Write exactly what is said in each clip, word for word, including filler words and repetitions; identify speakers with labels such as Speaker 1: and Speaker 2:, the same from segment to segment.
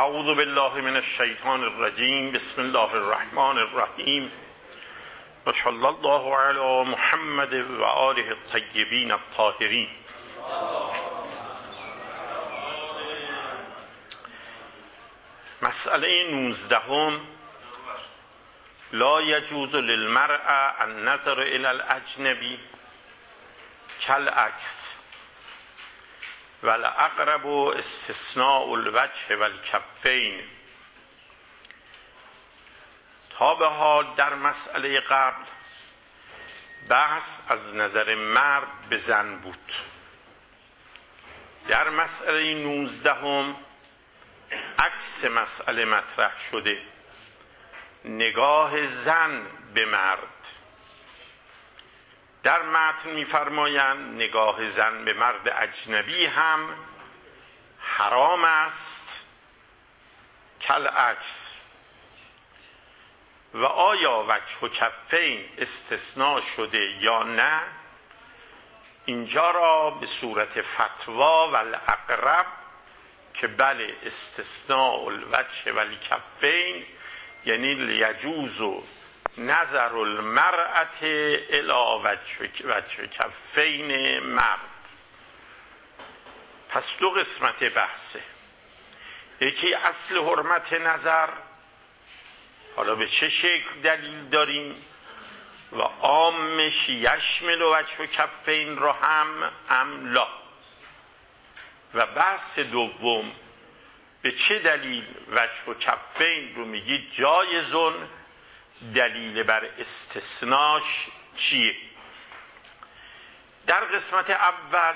Speaker 1: اعوذ بالله من الشیطان الرجیم. بسم الله الرحمن الرحیم. و صلی الله علی محمد و آله الطیبین الطاهرین. مسئله نوزدهم: لا یجوز للمرء النظر الی الاجنبی کالعکس والاقرب استثناء الوجه والکفین. تا به حال در مسئله قبل بحث از نظر مرد به زن بود. در مسئله نوزدهم عکس مسئله مطرح شده، نگاه زن به مرد. در متن می‌فرمایند نگاه زن به مرد اجنبی هم حرام است کالعکس. و آیا وجه و کفین استثناء شده یا نه، اینجا را به صورت فتوا و الاقرب که بله استثناء الوجه و الکفین، یعنی یجوز نظر المرأة الی وجه کفین مرد. پس دو قسمت بحثه. یکی اصل حرمت نظر، حالا به چه شکل دلیل داریم، و عامش یشمل وجه کفین را هم ام لا. و بحث دوم به چه دلیل وجه و کفین رو میگید جایزون، دلیل بر استثناش چیه؟ در قسمت اول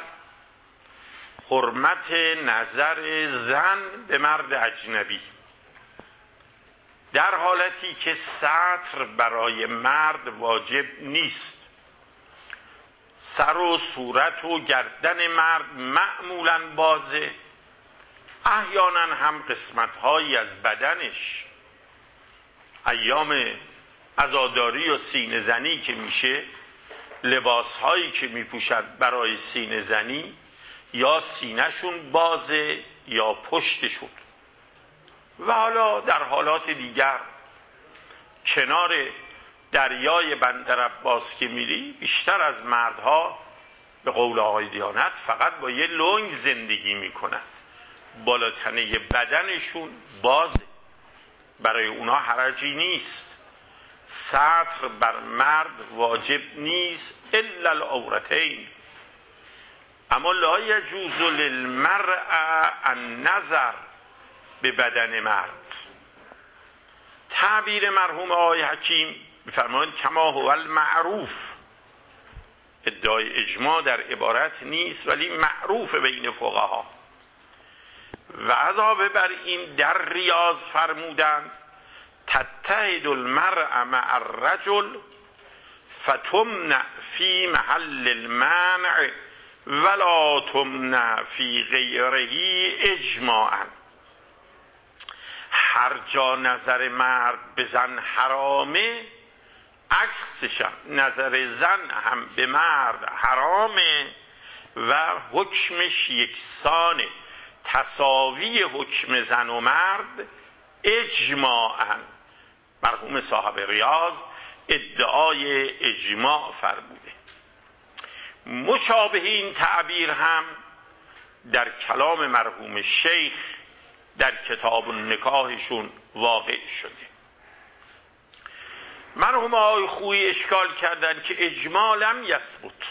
Speaker 1: حرمت نظر زن به مرد اجنبی، در حالتی که ستر برای مرد واجب نیست. سر و صورت و گردن مرد معمولاً بازه، احیانا هم قسمت‌هایی از بدنش. ایام عزاداری و سینه زنی که میشه، لباس‌هایی که میپوشند برای سینه زنی یا سینه‌شون بازه یا پشتشون. و حالا در حالات دیگر کنار دریای بندر عباس که میری، بیشتر از مردها به قول آقای دیانت فقط با یه لنگ زندگی میکنن، بالاتنه بدنشون بازه، برای اونا حرجی نیست. ستر بر مرد واجب نیست الا العورتین. اما لا یجوز للمرء النظر به بدن مرد. تعبیر مرحوم آقای حکیم می‌فرمایند کما هو المعروف. ادعای اجماع در عبارت نیست ولی معروف بین فقها. و علاوه بر این در ریاض فرمودند تتحد المرء مع الرجل فتمنع فی محل المنع ولا تمنع فی غیره اجماعا. هر جا نظر مرد به زن حرامه، عکسش نظر زن هم به مرد حرامه و حکمش یکسانه، تساوی حکم زن و مرد اجماعا. مرحوم صاحب ریاض ادعای اجماع فرموده. مشابه این تعبیر هم در کلام مرحوم شیخ در کتاب النکاحشون واقع شده. مرحوم آقای خویی اشکال کردن که اجماع لم یثبت،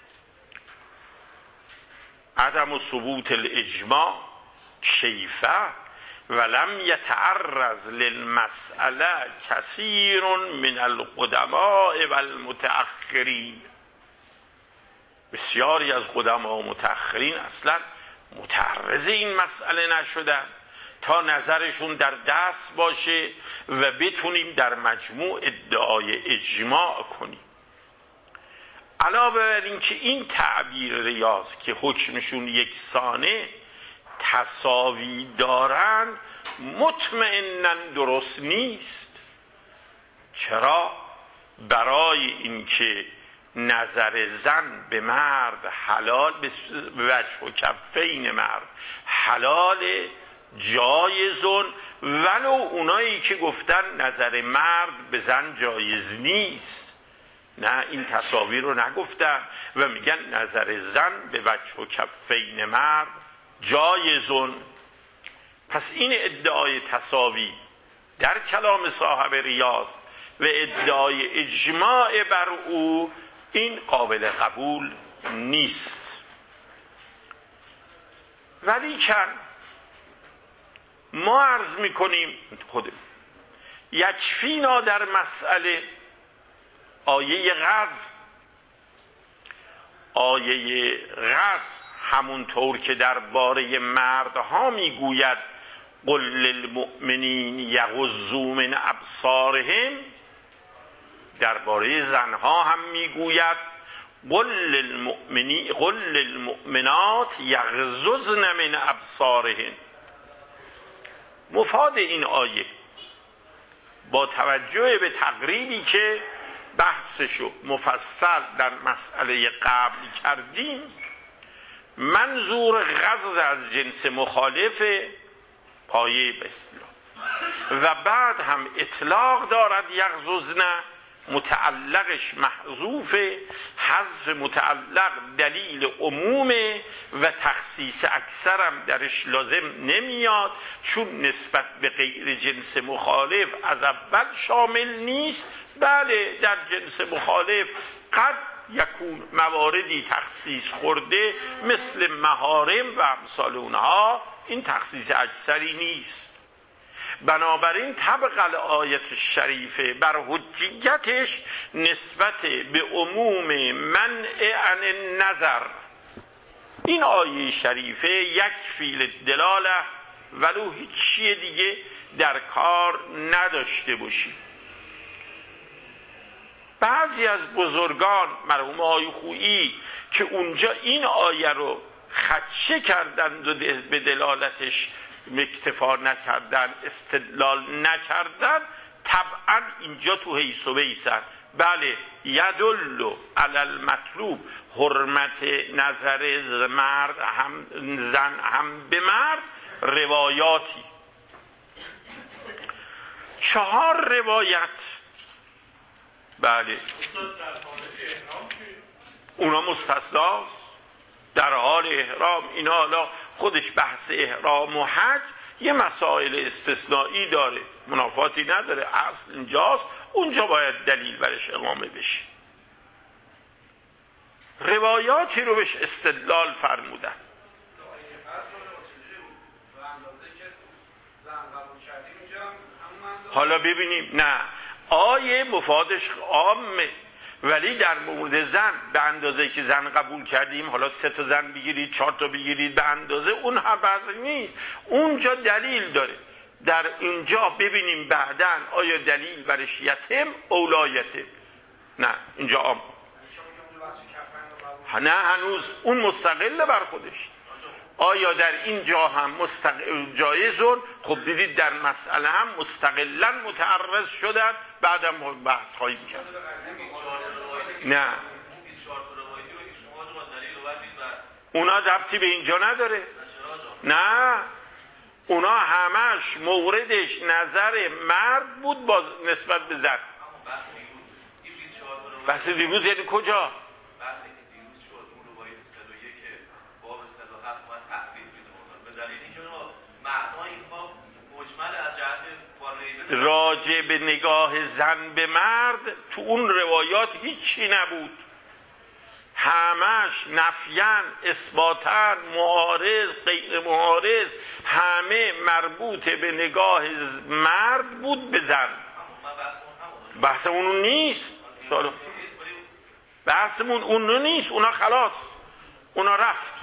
Speaker 1: عدم ثبوت الاجماع کیفه ولم یتعرض للمسئله کثیر من القدماء والمتأخرین. بسیاری از قدما و متأخرین اصلا متعرض این مسئله نشدن تا نظرشون در دست باشه و بتونیم در مجموع ادعای اجماع کنیم. علاوه بر این که این تعبیر ریاض که حکمشون یکسانه، تساوی دارند، مطمئناً درست نیست. چرا؟ برای اینکه نظر زن به مرد حلال، به وجه و کفین مرد حلاله، جایزون، ولو اونایی که گفتن نظر مرد به زن جایز نیست، نه این تصاویر رو نگفتن و میگن نظر زن به وجه و کفین مرد جایزون. پس این ادعای تساوی در کلام صاحب ریاض و ادعای اجماع بر او این قابل قبول نیست. ولی کن ما عرض میکنیم خودم یکفینا در مسئله آیه غض. آیه غض همونطور که درباره مردها میگوید قل للمؤمنین یغضوا من ابصارهم، درباره زنها هم میگوید قل للمؤمنین قل للمؤمنات یغضضن من ابصارهن. مفاد این آیه با توجه به تقریبی که بحثشو مفصل در مسئله قبل کردیم، منظور غض از جنس مخالف پایه به اصطلاح و بعد هم اطلاق دارد یغضضن، متعلقش محذوف، حذف متعلق دلیل عمومه و تخصیص اکثرم درش لازم نمیاد، چون نسبت به غیر جنس مخالف از اول شامل نیست. بله در جنس مخالف قد یکون مواردی تخصیص خورده مثل محارم و امثال اونها، این تخصیص اکثری نیست. بنابراین طبق الآیت الشریفه بر حجیتش نسبت به عموم منع عن النظر این آیه شریفه یک فیل دلاله ولو هیچ چیه دیگه در کار نداشته باشی. بعضی از بزرگان مرحوم آقای خویی که اونجا این آیه رو خدشه کردند و به دلالتش اکتفا نکردن، استدلال نکردن، طبعا اینجا تو حیث و بیسن. بله یدل علی المطلوب، حرمت نظر مرد هم زن هم به مرد روایاتی. چهار روایت بله اونا مستثناست در حال احرام. اینا حالا خودش بحث احرام و حج یه مسائل استثنایی داره، منافاتی نداره، اصل اینجاست، اونجا باید دلیل برش اقامه بشه. روایاتی رو بهش استدلال فرمودن. حالا ببینیم نه آیه مفادش عامه، ولی در مورد زن به اندازه که زن قبول کردیم، حالا سه تا زن بگیرید چهار تا بگیرید به اندازه اون هم بحث نیست، اونجا دلیل داره. در اینجا ببینیم بعداً آیا دلیل برش یتم اولایته. نه اینجا عام، نه هنوز اون مستقل بر خودش. آیا در این جا هم مستقل جایزون؟ خب دیدید در مسئله هم مستقلا متعرض شدن، بعدم بحث خواهیم کرد. نه اونا ربطی به اینجا نداره، نه اونا همش موردش نظر مرد بود باز نسبت به زن. بحث دیروز یعنی کجا؟ راجع به نگاه زن به مرد تو اون روایات هیچی نبود، همش نفیان، اثباتن، معارض، غیر معارض، همه مربوط به نگاه مرد بود به زن. بحثمون اون نیست، بحثمون اون نیست، اونا خلاص اونا رفت.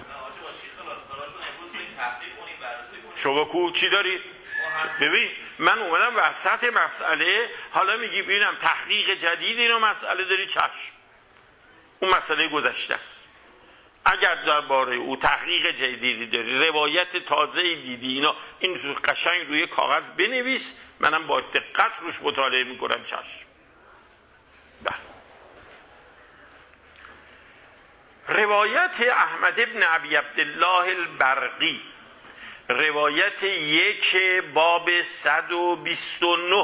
Speaker 1: شما کو چی داری؟ ببین من اومدم وسط مسئله، حالا میگی ببینم تحقیق جدید اینو مسئله داری، چشم اون مسئله گذشته است. اگر درباره او تحقیق جدیدی داری، روایت تازه‌ای دیدی، اینا این قشنگ روی کاغذ بنویس، منم با دقت روش مطالعه میکنم، چشم. بله روایت احمد ابن ابی عبدالله البرقی روایت یک باب صد و بیست و نه.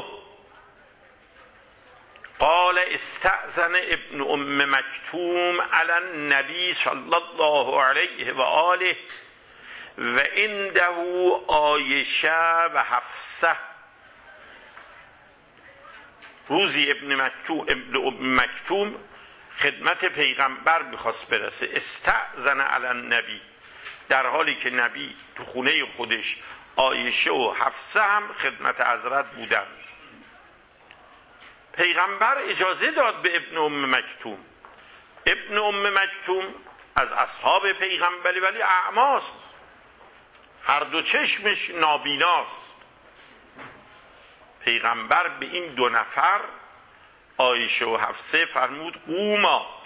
Speaker 1: قال استأذن ابن ام مکتوم علی النبی صلی الله علیه و آله و عنده عایشه و حفصه. روزی ابن مکتوم ابن ام مکتوم خدمت پیغمبر میخواست برسه. استأذن علی النبی، در حالی که نبی تو خونه خودش، عایشه و حفصه هم خدمت حضرت بودند. پیغمبر اجازه داد به ابن ام مکتوم. ابن ام مکتوم از اصحاب پیغمبری ولی اعماست، هر دو چشمش نابیناست. پیغمبر به این دو نفر عایشه و حفصه فرمود قوما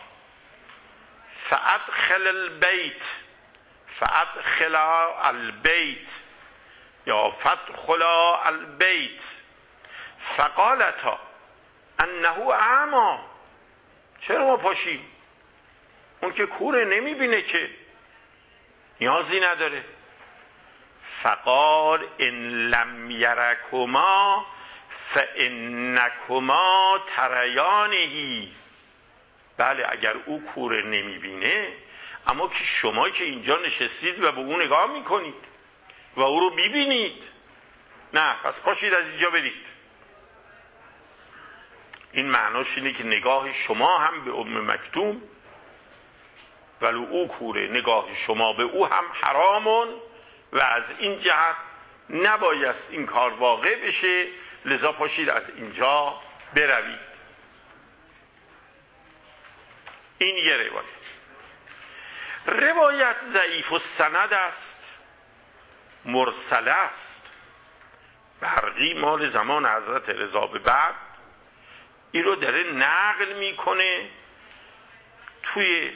Speaker 1: فادخل البیت فادخلا البیت یا فادخلا البیت فقالتا انه اعمی. چرا ما پاشیم؟ اون که کوره، نمیبینه که، نیازی نداره. فقال ان لم یرکما فانکما تریانهی. بله، اگر او کوره نمیبینه، اما که شما که اینجا نشستید و به او نگاه میکنید و او رو میبینید. نه، پس پاشید از اینجا برید. این معناش اینه که نگاه شما هم به ام مکتوم ولو او کوره، نگاه شما به او هم حرامون و از این جهت نبایست این کار واقع بشه، لذا پاشید از اینجا بروید. این یه روایت. روایت ضعیف السند است، مرسل است. برقی مال زمان حضرت رضا به بعد این رو داره نقل میکنه توی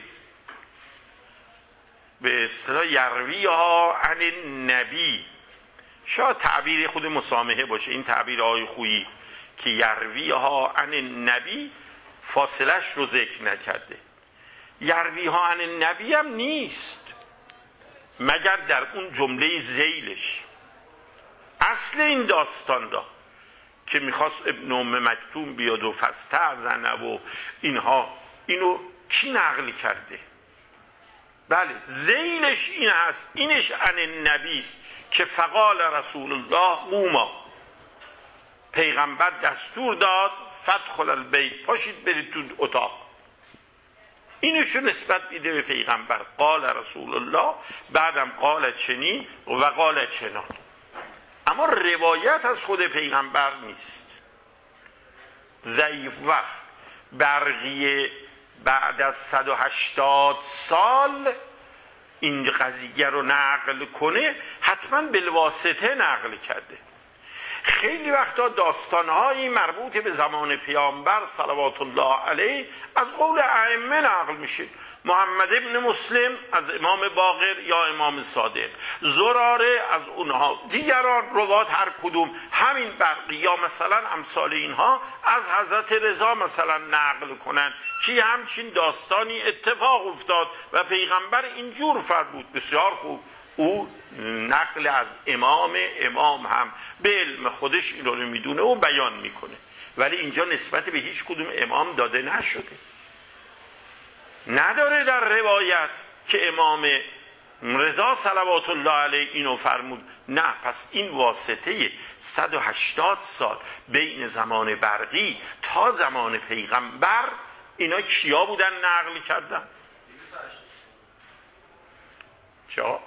Speaker 1: به اصطلاح یروی ها عن نبی. شاید تعبیر خود مسامحه باشه این تعبیر آقای خویی که یروی ها عن نبی فاصلش رو ذکر نکرده. یروی ها عن نبی هم نیست مگر در اون جمله ذیلش. اصل این داستان دا که میخواست ابن ام مکتوم بیاد و فاستأذن و اینها، اینو کی نقل کرده؟ بله، ذیلش این هست، اینش عن النبی است که فقال رسول الله قوما، پیغمبر دستور داد فادخل البیت، پاشید برید تو اتاق. اینشو نسبت میده به پیغمبر. قال رسول الله، بعدم قال چنین و قال چنان. اما روایت از خود پیغمبر نیست، ضعیف. و برقیه بعد از صد و هشتاد سال این قضیه رو نقل کنه، حتما بالواسطه نقل کرده. خیلی وقتا داستانهایی مربوط به زمان پیامبر صلوات الله علیه از قول ائمه نقل میشه. محمد ابن مسلم از امام باقر یا امام صادق، زراره از اونها، دیگران روات هر کدوم همین برقی یا مثلا امثال اینها از حضرت رضا مثلا نقل کنن که همچین داستانی اتفاق افتاد و پیغمبر اینجور فرمود. بسیار خوب، او نقل از امام، امام هم به علم خودش این رو میدونه و بیان میکنه، ولی اینجا نسبت به هیچ کدوم امام داده نشده. نداره در روایت که امام رضا صلوات الله علیه اینو فرمود. نه، پس این واسطه صد و هشتاد سال بین زمان برقی تا زمان پیغمبر اینا کیا بودن نقل کردن؟ چرا؟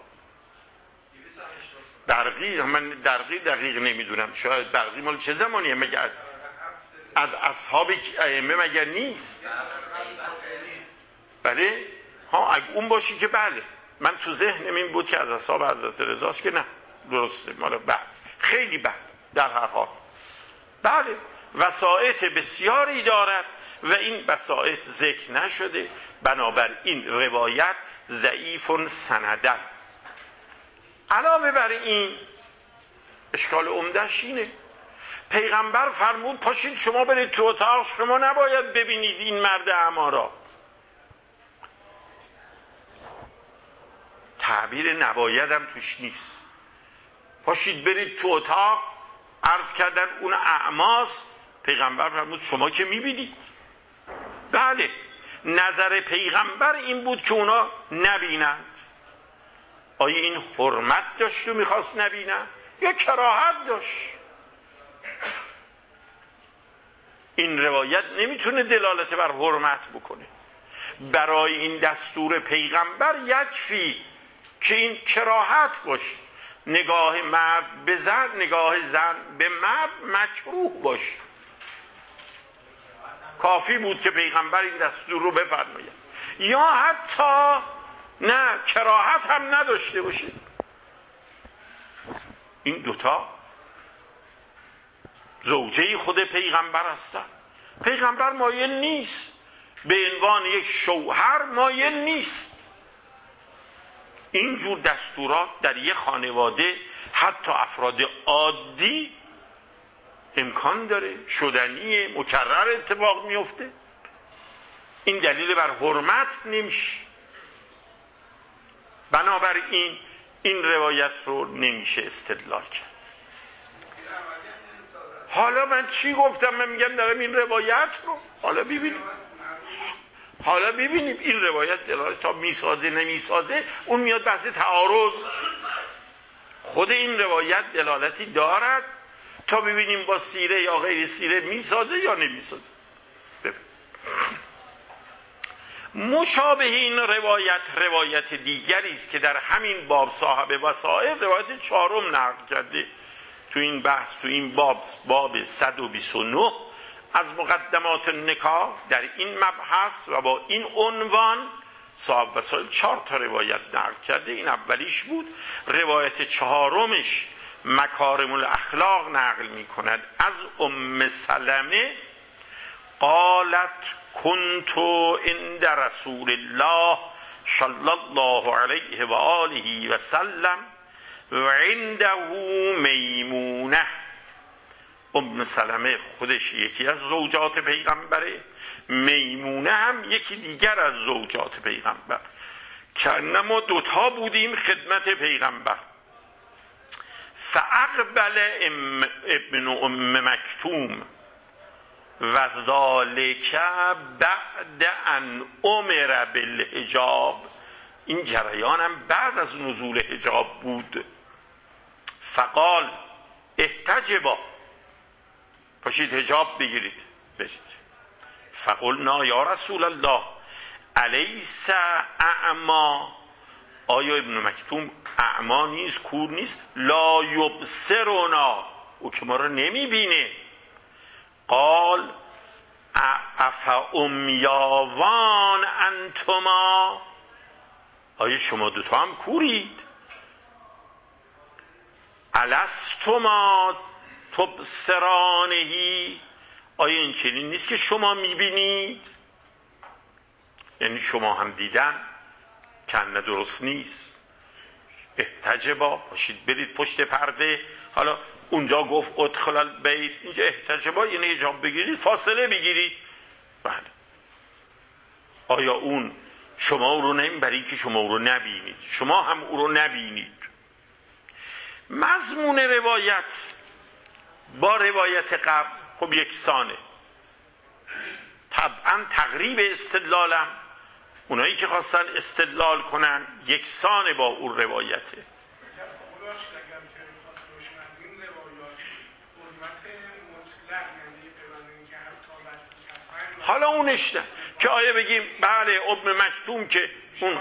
Speaker 1: برقی، من برقی دقیق نمیدونم، شاید برقی مال چه زمانیه؟ مگر از اصحاب ائمه مگر نیست؟ بله ها، اگه اون باشی که بله، من تو ذهنم این بود که از اصحاب حضرت رضاست که نه، درسته، مال بعد، خیلی بعد. در هر حال بله، وسائط بسیاری دارد و این وسائط ذکر نشده، بنابراین روایت ضعیف سندن. علاوه بر این اشکال عمده‌اش اینه پیغمبر فرمود پاشید شما برید تو اتاق، شما نباید ببینید این مرد اعمی را. تعبیر نبایدم توش نیست، پاشید برید تو اتاق، عرض کردن اون اعماس. پیغمبر فرمود شما که میبینید. بله، نظر پیغمبر این بود که اونا نبینند. آیا این حرمت داشت و میخواست نبینند یا کراهت داشت؟ این روایت نمیتونه دلالت بر حرمت بکنه. برای این دستور پیغمبر یکفی که این کراهت باشه. نگاه مرد به زن، نگاه زن به مرد مکروه باشه. کافی بود که پیغمبر این دستور رو بفرماید. یا حتی نه، کراهت هم نداشته باشه. این دوتا زوجه خود پیغمبر هستن. پیغمبر مایل نیست به عنوان یک شوهر، مایل نیست. اینجور دستورات در یک خانواده حتی افراد عادی امکان داره، شدنیه، مکرر اتفاق میفته. این دلیل بر حرمت نمیشه. بنابراین این روایت رو نمیشه استدلال کرد. حالا من چی گفتم؟ من میگم دارم این روایت رو حالا ببینیم. حالا ببینیم این روایت دلالت تا میسازه نمیسازه، اون میاد بحث تعارض. خود این روایت دلالتی دارد تا ببینیم با سیره یا غیر سیره میسازه یا نمیسازه. ببین. مشابه این روایت روایت دیگری است که در همین باب صاحب وسائل روایت چهارم نقل کرده تو این بحث، تو این باب باب صد و بیست و نه از مقدمات نکاح در این مبحث و با این عنوان صاحب وسائل چهار تا روایت نقل کرده. این اولیش بود. روایت چهارمش مکارم الاخلاق نقل می کند از ام سلمه قالت کنت عند رسول الله صلی الله علیه و آله و سلم و عنده میمونه. ام سلمه خودش یکی از زوجات پیغمبره، میمونه هم یکی دیگر از زوجات پیغمبر. که ما دوتا بودیم خدمت پیغمبر. فاقبل ابن ام مکتوم و ذالک بعد ان امر بالحجاب. این جریان هم بعد از نزول حجاب بود. فقال احتجبا، پاشید حجاب بگیرید برید. فقلنا یا رسول الله الیس اعما، آیا ابن مکتوم اعما نیست، کور نیست؟ لا یبصرنا، او که ما رو نمیبینه. قال افا امیاوان انتما، آیا شما دوتا هم کورید؟ الستما تبصرانهی، آیا این چنین نیست که شما میبینید؟ یعنی شما هم دیدن کنه درست نیست. احتجبا، پاشید برید پشت پرده. حالا اونجا گفت ادخل البیت، اینجا احتجبا یعنی حجاب بگیرید، فاصله بگیرید. بله. آیا اون شما او رو نمیبرید که شما او رو نبینید، شما هم او رو نبینید. مضمون روایت با روایت قبل خب یکسانه. طبعا تقریب استدلالم اونایی که خواستن استدلال کنن یکسان با اون روایته. حالا اونش نه که آیا بگیم بله ابن مکتوم که اون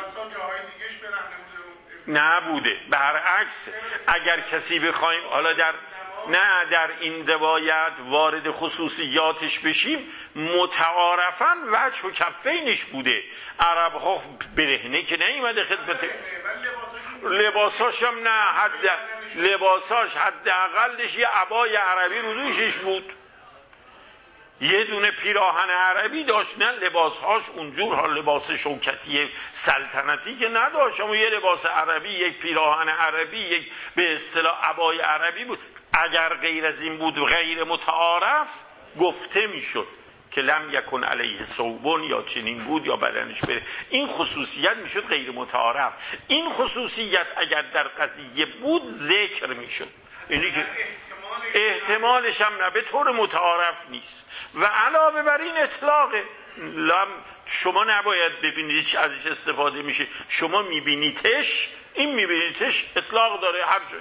Speaker 1: نبوده، برعکس اگر کسی بخوایم حالا در نه در این روایت وارد خصوصیاتش بشیم، متعارفاً وجه و کفینش بوده. عرب ها برهنه که نیومده خدمت، لباساش هم نه، حد لباساش حداقلش یه عبای عربی رو دوشش بود، یه دونه پیراهن عربی داشت. نه لباسهاش اونجور ها لباس شوکتی سلطنتی که نداشت، اما یه لباس عربی، یک پیراهن عربی، یک به اصطلاح عبای عربی بود. اگر غیر از این بود غیر متعارف گفته میشد که لم یکن علیه ثوبون یا چنین بود یا بدنش بره. این خصوصیت میشد غیر متعارف. این خصوصیت اگر در قضیه بود ذکر میشد. اینی که احتمالش هم نه به طور متعارف نیست و علاوه بر این اطلاقه. لم شما نباید ببینید ازش استفاده میشه، شما میبینیدش، این میبینیدش اطلاق داره هر جاش.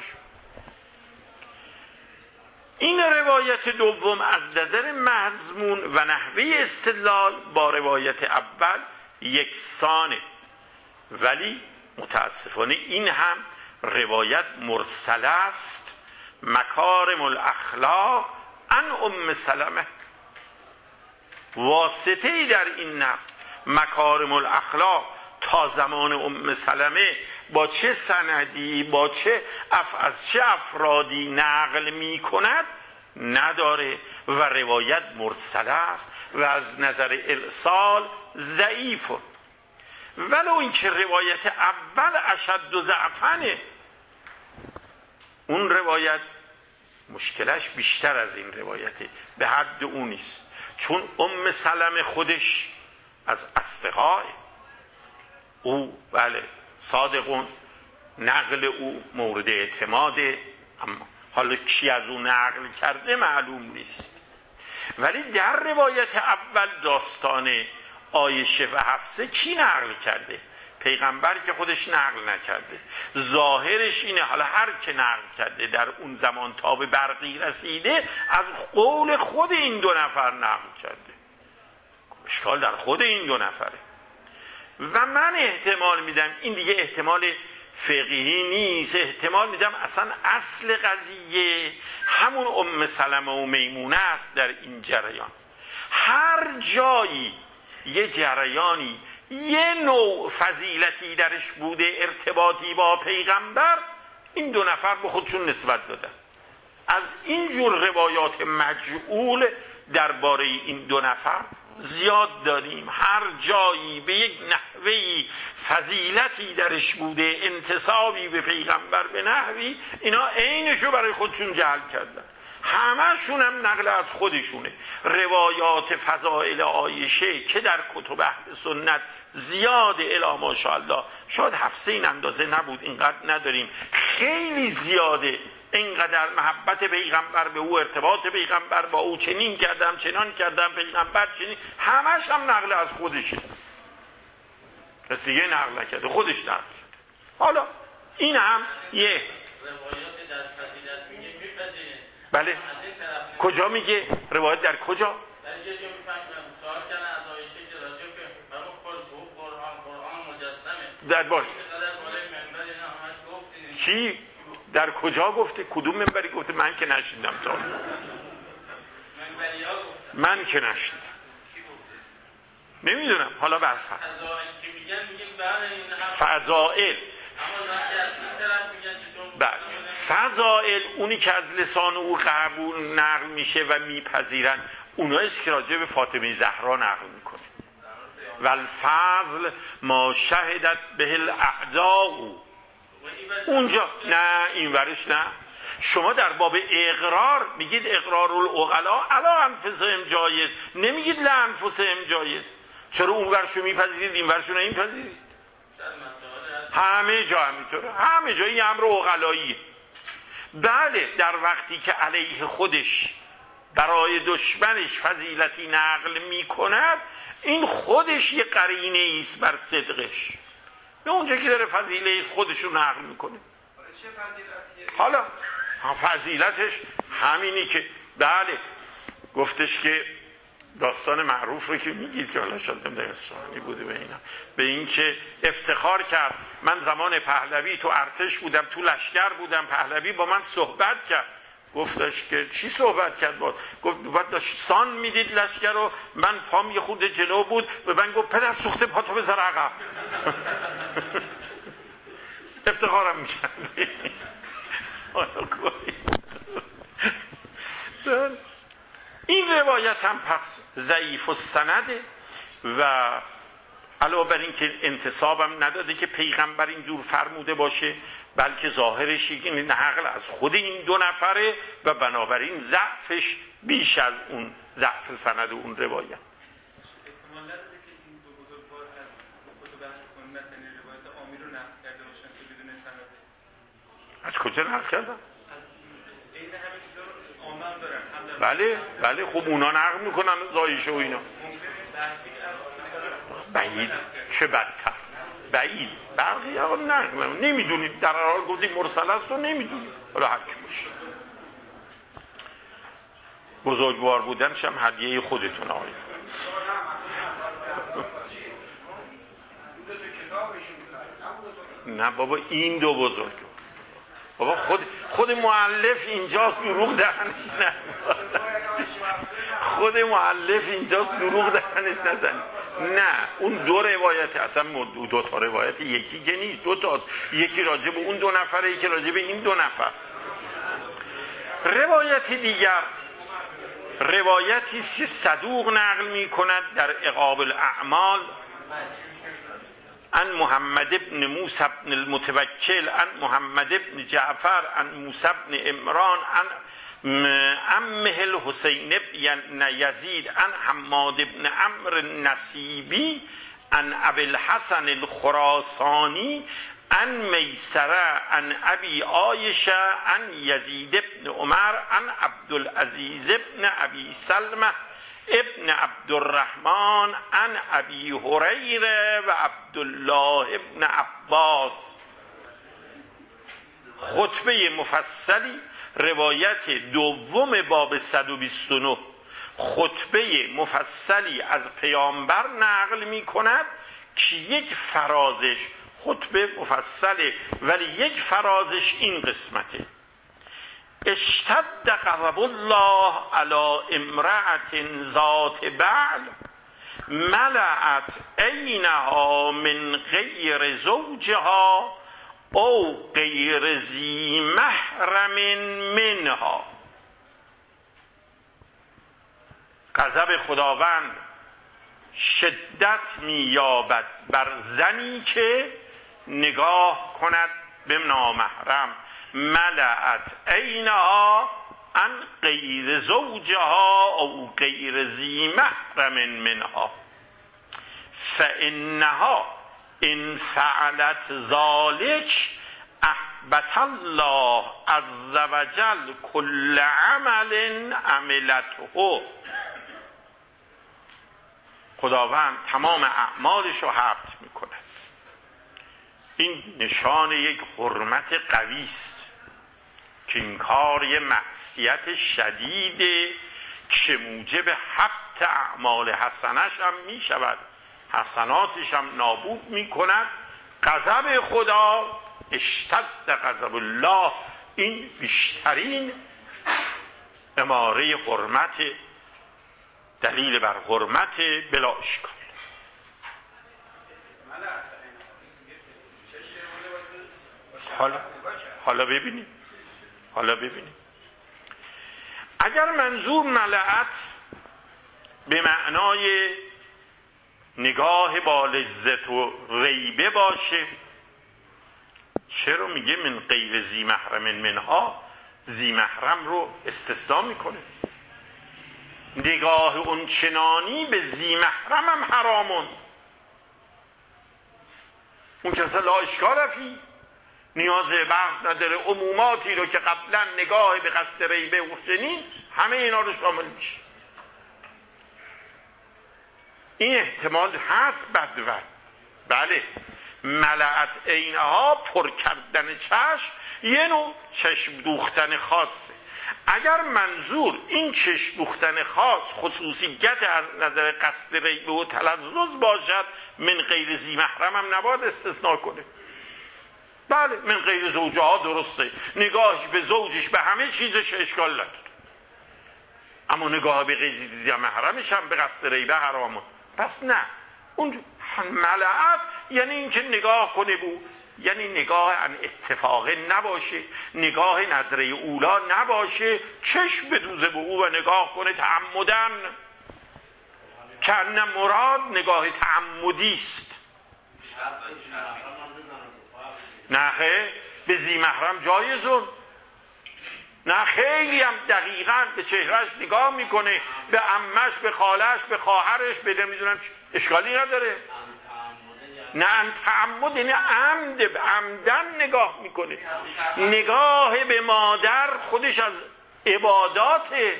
Speaker 1: این روایت دوم از نظر مضمون و نحوه استدلال با روایت اول یکسانه، ولی متاسفانه این هم روایت مرسل است. مکارم الاخلاق عن ام سلمه، واسطه‌ای در این نقل. مکارم الاخلاق تا زمان ام سلمه با چه سندی، با چه اف از چه افرادی نقل می کند نداره و روایت مرسل است و از نظر ارسال ضعیف. ولو اینکه روایت اول اشد و ضعفنه، اون روایت مشکلش بیشتر از این روایته، به حد اون نیست. چون ام سلمه خودش از اصدقاء او، بله صادقون، نقل او مورد اعتماده، اما حالا کی از او نقل کرده معلوم نیست. ولی در روایت اول داستان عایشه و حفصه کی نقل کرده؟ پیغمبر که خودش نقل نکرده. ظاهرش اینه حالا هر که نقل کرده در اون زمان تا به برقی رسیده از قول خود این دو نفر نقل کرده. اشکال در خود این دو نفره. و من احتمال میدم این دیگه احتمال فقهی نیست، احتمال میدم اصلا اصل قضیه همون ام سلمه و میمونه است. در این جریان هر جایی یه جریانی یه نوع فضیلتی درش بوده، ارتباطی با پیغمبر، این دو نفر به خودشون نسبت دادن. از این جور روایات مجعول درباره این دو نفر زیاد داریم. هر جایی به یک نحوی فضیلتی درش بوده، انتسابی به پیغمبر به نحوی، اینا عینشو برای خودشون جعل کردن. همه‌شون هم نقل از خودشونه. روایات فضائل عایشه که در کتب اهل سنت زیاده الی ماشاءالله، شاید حفصه این اندازه نبود، اینقدر نداریم، خیلی زیاده. اینقدر محبت پیغمبر به او، ارتباط پیغمبر با او، چنین کردم چنان کردم پیغمبر چنین، همش هم نقل از خودشه، کسی دیگه نقل نکرده، خودش نقل کرده. حالا این هم یه
Speaker 2: روایات در فضیلت میگه میپذیره.
Speaker 1: بله کجا میگه؟ روایت در کجا؟
Speaker 2: در یه جا میفهمم سوال کردن از عایشه که راجع به برای قرآن قرآن مجسمه
Speaker 1: در بار کی در کجا گفته؟ کدوم منبری گفته؟ من که نشیدم تا من که نشیدم، نمیدونم. حالا برفرد فضائل بله فضائل اونی که از لسان او قبول نقل میشه و میپذیرن، اوناییست که راجع به فاطمه زهرا نقل میکنه. والفضل ما شهدت به الاعداء، اونجا نه، این ورش نه. شما در باب اقرار میگید اقرار العقلا علی انفسهم جایز، نمیگید لا انفسهم جایز. چرا اون ورشو میپذیرید این ورشو نمیپذیرید؟ همه جا همینطوره، همه جا این امر عقلاییه. بله در وقتی که علیه خودش برای دشمنش فضیلتی نقل میکند، این خودش یه قرینه ایست بر صدقش، به اونجا که داره فضیله خودشو نقل میکنه. حالا فضیلتش همینی که بله گفتش که داستان معروف رو که میگید که حالا شاید نمیدونم اصفهانی بوده به اینا، به این که افتخار کرد من زمان پهلوی تو ارتش بودم، تو لشکر بودم، پهلوی با من صحبت کرد. گفتش که چی صحبت کرد بود؟ گفت بعد داشت سان میدید لشکر رو، من پام یه خورده جلو بود، به من گفت پدر سوخته پاتو بذار عقب. افتخارم میکرد. این روایت هم پس ضعیف السنده و علاوه بر این که انتسابم نداده که پیغمبر اینجور فرموده باشه، بلکه ظاهرش این نقل از خود این دو نفره و بنابراین ضعفش بیش از اون ضعف سند اون روایت.
Speaker 3: احتمال نداره که این دو بزرگوار از کتب اهل سنت یعنی روایت عامی رو نقل کرده باشن که بدون سند؟
Speaker 1: از کجا نقل کردن؟
Speaker 3: از این همه چیزا رو عامه هم دارن، هم در
Speaker 1: بله بله خب اونا نقل میکنن زایشه و اینا. بعید چه بدتر بعید برقی ها نقل نمیدونید، در هر حال گفتیم مرسل است و نمیدونید، حالا هر کی باشه. بزرگوار بودنش هم هدیه خودتون آقای. نه بابا این دو بزرگ بابا خود خود مؤلف اینجاست دروغ دهنش نزن. خود مؤلف اینجاست دروغ دهنش نزن. نه اون دو روایت اصلا دو تا روایت یکی که نیست، دو تاست. یکی راجع به اون دو نفره، یکی راجع به این دو نفر. روایت دیگر روایتی سی صدوق نقل می کند در عقاب الاعمال عن محمد ابن موسی ابن المتوکل عن محمد ابن جعفر عن موسی ابن عمران عن عمه الحسین ابن یزید عن حماد ابن عمرو النسیبی عن ابی الحسن الخراسانی عن میسره عن ابی عایشه عن یزید ابن عمر عن عبدالعزیز ابن ابی سلمه ابن عبدالرحمن عن ابی هریره و عبدالله ابن عباس. خطبه مفصلی، روایت دوم باب صد و بیست و نه، خطبه مفصلی از پیامبر نقل می کند که یک فرازش خطبه مفصله ولی یک فرازش این قسمته: اشتد غضب الله علی امرأة ذات بعل ملأت عینها من غیر زوجها او غیر ذی محرم منها. غضب خداوند شدت می‌یابد بر زنی که نگاه کند به نامحرم، ملأت عینها عن غیر زوجها او غیر ذی محرم منها فانها ان فعلت ذلك احبط الله عز وجل كل عمل عملته. خداوند تمام اعمالش رو حبط میکند. این نشان یک حرمت قوی است که این کار یه معصیت شدیده که موجب حبط اعمال حسنش هم می شود، حسناتش هم نابود می کند. غضب خدا اشتد غضب الله، این بیشترین اماره حرمت، دلیل بر حرمت بلا اشکال. حالا حالا ببینیم حالا ببینیم اگر منظور ملأت به معنای نگاه با لذت و ریبه باشه، چرا میگه من غیر ذی محرم منها؟ ذی محرم رو استثنا میکنه. نگاه اون چنانی به ذی محرم هم حرامون. اون کسا لا اشکال فی، نیاز به بحث نداره. عموماتی رو که قبلا نگاه به قصد ریبه گفتنین همه اینا رو شامل میشه. این احتمال هست بدون. بله ملأت عینها، پر کردن چشم، یه نوع چشم دوختن خاصه. اگر منظور این چشم دوختن خاص خصوصیت از نظر قصد ریبه و تلذذ باشد، من غیر ذی محرم هم نباید استثناء کنه. بله من غیر زوجها درسته، نگاهش به زوجش به همه چیزش اشکال نداره، اما نگاه به غیر ذی محرمش هم به قصد ریبه حرامه. پس نه، اون ملأت یعنی این که نگاه کنه بو، یعنی نگاه ان اتفاقه نباشه، نگاه نظره اولا نباشه، چشم بدوزه به او و نگاه کنه تعمدن، که ان مراد نگاه تعمدی است. نه به ذی محرم جایزون، نه خیلی هم دقیقاً به چهرهش نگاه میکنه، به عمش، به خالش، به خواهرش، به نمیدونم اشکالی نداره. نه تعمد یعنی عمد، عمدن نگاه میکنه. نگاه به مادر خودش از عباداته.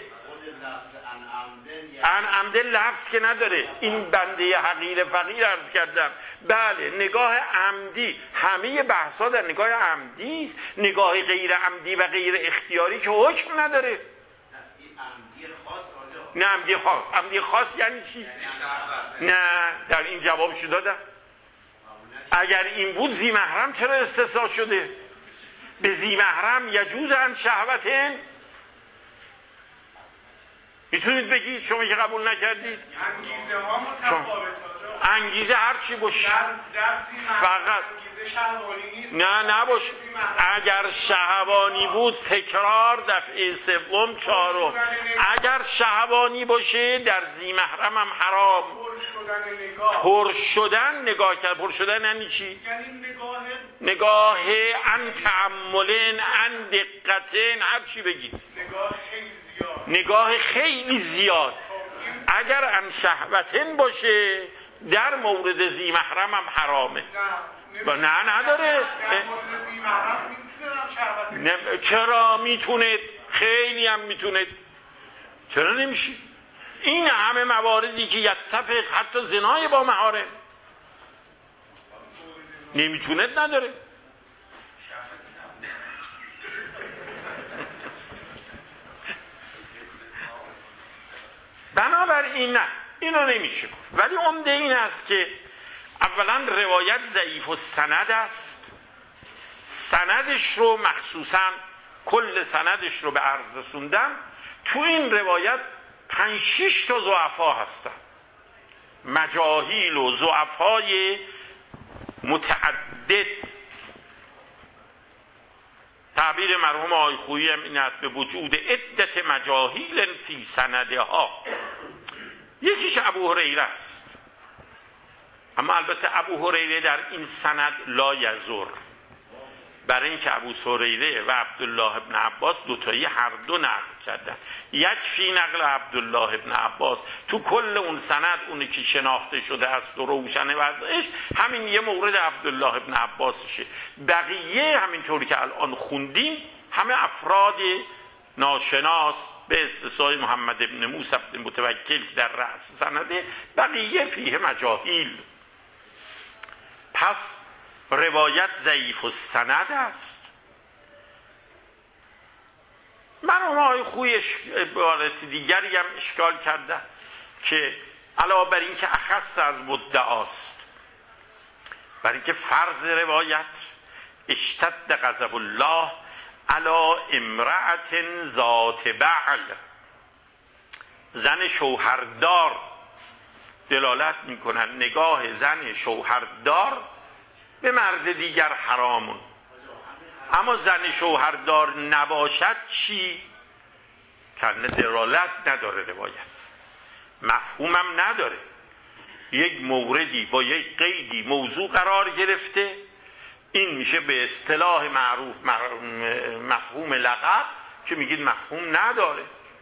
Speaker 1: ان عمده لفظ که نداره. این بنده حقیر فقیر عرض کردم. بله نگاه عمدی، همه بحثا در نگاه عمدی است. نگاه غیر عمدی و غیر اختیاری که حکم نداره.
Speaker 4: عمدی خاص آجا.
Speaker 1: نه عمدی خاص. عمدی خاص یعنی چی؟ نه در این جوابشو دادم. اگر این بود زی محرم چرا استثناء شده؟ به زی محرم یجوز ان شهوتین. میتونید بگید شما که قبول نکردید
Speaker 3: انگیزه ها متفاوته.
Speaker 1: انگیزه هر چی باشه فقط نه نباش. اگر شهوانی بود تکرار دفعه سوم چهارم. اگر شهوانی باشه در ذی محرم هم حرام. پر شدن نگاه کرد. پر شدن یعنی چی؟
Speaker 3: یعنی نگاه
Speaker 1: نگاه ان تأملن ان دقتن هر چی بگید.
Speaker 3: نگاه خیلی زیاد.
Speaker 1: نگاه خیلی زیاد. اگر ان شهوتن باشه در مورد ذی محرم هم حرامه. نه نه نداره. نه چرا میتونه؟ خیلی هم میتونه. چرا نمیشه؟ این همه مواردی که یتفق حتی زنای با محارم نمیتونه نداره. بنابراین نه اینو نمیشه گفت. ولی عمده این است که اولا روایت ضعیف و سند است. سندش رو مخصوصا کل سندش رو به عرض رسوندم. تو این روایت پنج شش تا ضعفا هستن، مجاهیل و ضعفای متعدد. تعبیر مرحوم آقای خویی هم این است به وجود عدت مجاهیل فی سندها. یکیش ابو هریره است، اما البته ابو هریره در این سند لا یزر، برای اینکه ابو هریره و عبدالله ابن عباس دوتایی هر دو نقل کردن. یک فی نقل عبدالله ابن عباس تو کل اون سند اونی که شناخته شده است و روشن وضعش همین یه مورد عبدالله ابن عباسشه. بقیه همینطوری که الان خوندیم همه افراد ناشناس به استثنای محمد ابن موسی ابن متوکل که در رأس سنده، بقیه فیه مجاهیل. پس روایت ضعیف و سند است. من اونهای خویش عبارت دیگری هم اشکال کرده که علاوه بر این که اخص از مدعاست، بر این که فرض روایت اشتد غضب الله علی امرأة ذات بعل، زن شوهردار دلالت میکنن نگاه زن شوهردار به مرد دیگر حرامون. اما زن شوهردار نباشد چی؟ کنه دلالت نداره روایت، مفهومم نداره. یک موردی با یک قیدی موضوع قرار گرفته، این میشه به اصطلاح معروف مفهوم لقب که میگید مفهوم نداره.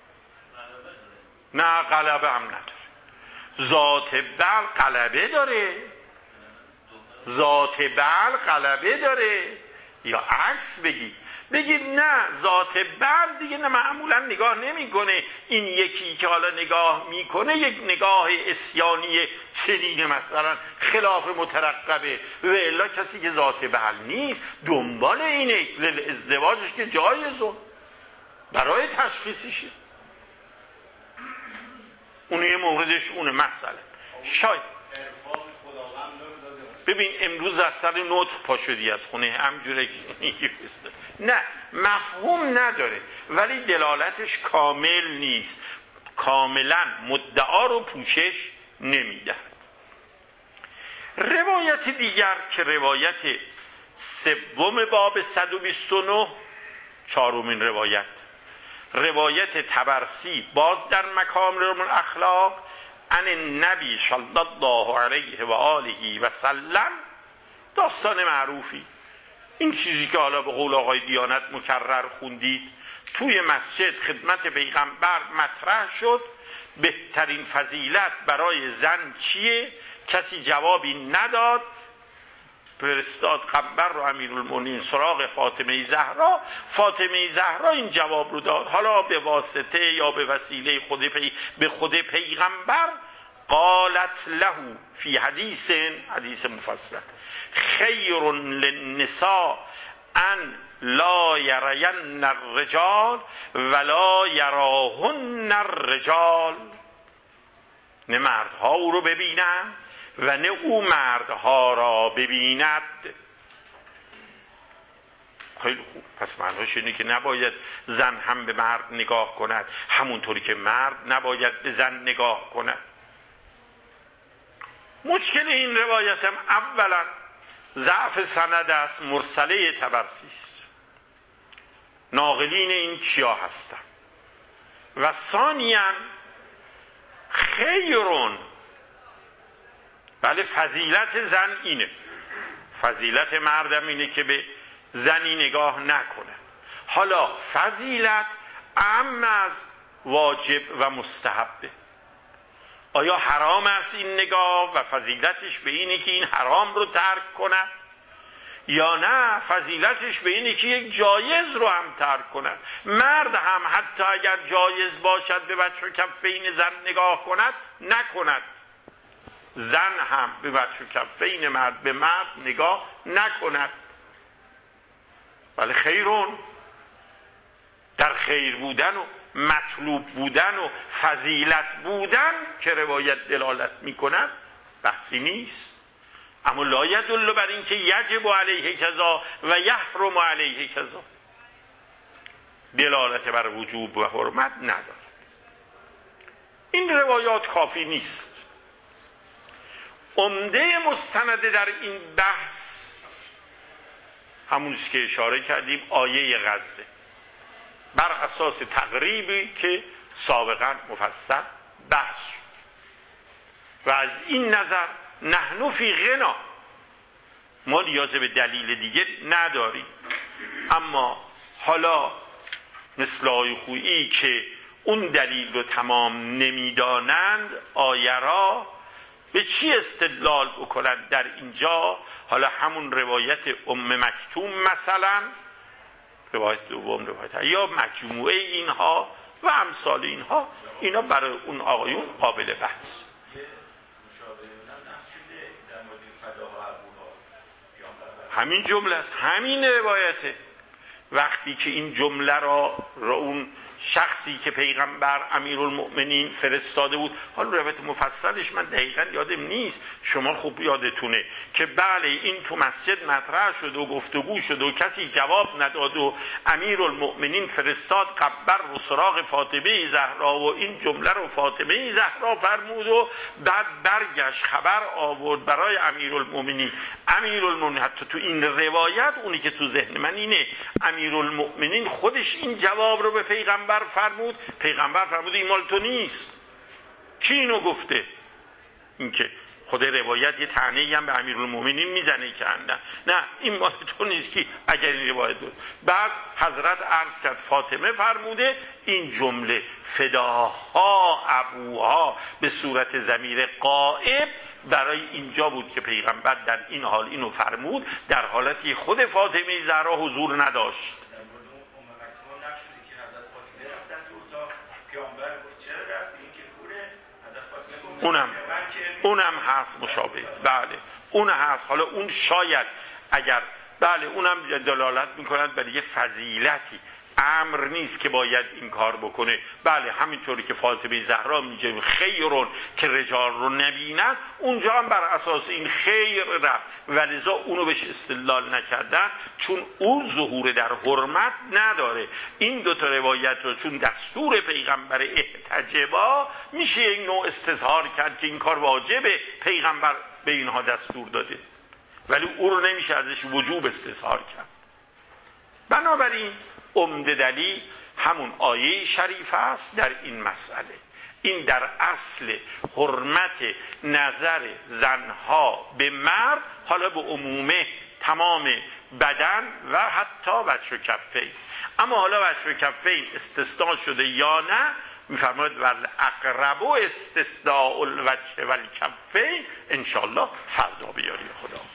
Speaker 1: نه غلبه هم نداره. ذات بعل غلبه داره، ذات بعل غلبه داره. یا عکس بگید بگید نه ذات بعل دیگه نه معمولا نگاه نمیکنه. این یکی که حالا نگاه میکنه یک نگاه اسیانی چنین مثلا خلاف مترقبه، و الا کسی که ذات بعل نیست دنبال اینه ازدواجش که جایزه برای تشخیصشه. اون یه موردش اونه. مثلا شاید ببین امروز از سر نطق پا شدی از خونه همجوره که بسته. نه مفهوم نداره ولی دلالتش کامل نیست، کاملا مدعا رو پوشش نمیدهد. روایت دیگر که روایت سوم باب صد و بیست و نه، چهارمین روایت، روایت طبرسی باز در مکارم الاخلاق عن النبی صلی الله علیه و آله و سلم، داستان معروفی این چیزی که حالا به قول آقای دیانت مکرر خوندید توی مسجد خدمت پیغمبر مطرح شد، بهترین فضیلت برای زن چیه؟ کسی جوابی نداد، فرستاد قنبر رو امیرالمومنین سراغ فاطمه زهرا. فاطمه زهرا این جواب رو داد، حالا به واسطه یا به وسیله خود پی به خود پیغمبر. قالت له فی حدیث حدیث مفصل خیر للنساء ان لا یرین الرجال ولا یراهن الرجال، نه مردها او رو ببینن و نه او مردها را ببیند. خیلی خوب، پس معناش اینه که نباید زن هم به مرد نگاه کند همونطوری که مرد نباید به زن نگاه کند. مشکل این روایت هم اولا ضعف سند است، مرسله طبرسی است، ناقلین این کیا هستن، و ثانیاً خیرون، بله فضیلت زن اینه، فضیلت مردم اینه که به زنی نگاه نکنه. حالا فضیلت اعم از واجب و مستحبه. آیا حرام است این نگاه و فضیلتش به اینه که این حرام رو ترک کنه، یا نه فضیلتش به اینه که یک جایز رو هم ترک کند؟ مرد هم حتی اگر جایز باشد به بچه و کفین زن نگاه کند نکند، زن هم به بچه و کفین مرد به مرد نگاه نکند. ولی خیرون، در خیر بودن و مطلوب بودن و فضیلت بودن که روایت دلالت می کند بحثی نیست. اما لا یدل بر این که یجب علیه کذا و یحرم علیه کذا، دلالت بر وجوب و حرمت ندارد. این روایات کافی نیست. عمده مستند در این بحث همونیست که اشاره کردیم، آیه غزه، بر اساس تقریبی که سابقا مفصل بحث شد. و از این نظر نحن فی غنا، ما نیاز به دلیل دیگه نداریم. اما حالا مثل آیه خویی که اون دلیل رو تمام نمیدانند، آیه را به چی استدلال بکنند در اینجا؟ حالا همون روایت ام مکتوم مثلا، روایت دوم، روایت یا مجموعه اینها و امثال اینها، اینا برای اون آقایون قابل بحث. همین جمله است، همین روایته. وقتی که این جمله را, را اون شخصی که پیغمبر امیرالمؤمنین فرستاده بود، حالا روایت مفصلش من دقیقا یادم نیست، شما خوب یادتونه که بله این تو مسجد مطرح شد و گفتگو شد و کسی جواب نداد و امیرالمؤمنین فرستاد قبر رو سراغ فاطمه زهرا و این جمله رو فاطمه زهرا فرمود و بعد برگشت خبر آورد برای امیرالمؤمنین. امیرالمؤمنین حتی تو این روایت، اونی که تو ذهن من اینه، امیرالمؤمنین خودش این جواب رو به پیغمبر فرمود، پیغمبر فرمود این مال تو نیست. کی اینو گفته؟ این که خود روایت یه طعنه‌ای هم به امیرالمؤمنین میزنه که نه نه این مال تو نیست. کی اگر این روایت بود؟ بعد حضرت عرض کرد فاطمه فرموده این جمله فداها ابوها به صورت ضمیر غائب برای اینجا بود که پیغمبر در این حال اینو فرمود، در حالتی خود فاطمه زهرا حضور نداشت. اونم اونم هست مشابه، بله اون هست. حالا اون شاید اگر بله اونم دلالت میکنند برای یه فضیلتی، امر نیست که باید این کار بکنه. بله همینطوری که فاطمه زهرا میگه خیرون که رجال رو نبینن، اونجا هم بر اساس این خیر رفت، ولذا اونو بهش استدلال نکردن چون اون ظهور در حرمت نداره. این دوتا روایت رو چون دستور پیغمبر احتجبا، میشه یک نوع استظهار کرد که این کار واجبه، پیغمبر به اینها دستور داده، ولی اون رو نمیشه ازش وجوب استظهار کرد. بنابراین عمده دلیل همون آیه شریف است در این مسئله. این در اصل حرمت نظر زنها به مرد، حالا به عمومه تمام بدن و حتی وجه و کفین. اما حالا وجه و کفین استثناء شده یا نه، میفرماید ول اقرب استثناء الوجه و الکفین، انشالله فردا بیاری خدا.